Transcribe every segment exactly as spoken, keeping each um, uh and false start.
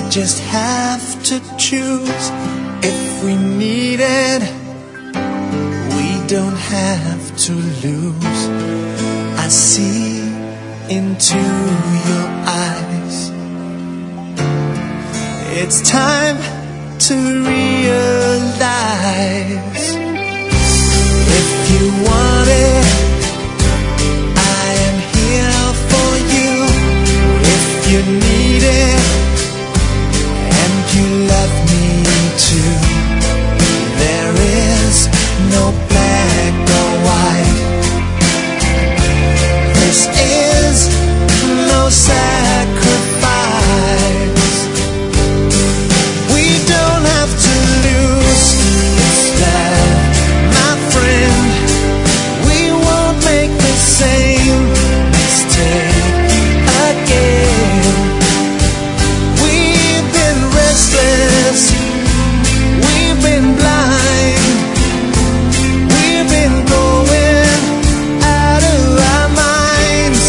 just have to choose. If we need it, we don't have to lose. I see into your eyes. It's time to realize, if you want it, I am here for you. If you need it, and you love me too, there is no black or white. This is no sacrifice. We don't have to lose this love, my friend. We won't make the same mistake again. We've been restless, we've been blind, we've been going out of our minds.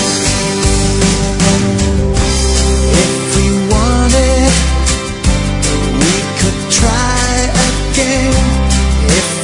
If we wanted, we could try again. If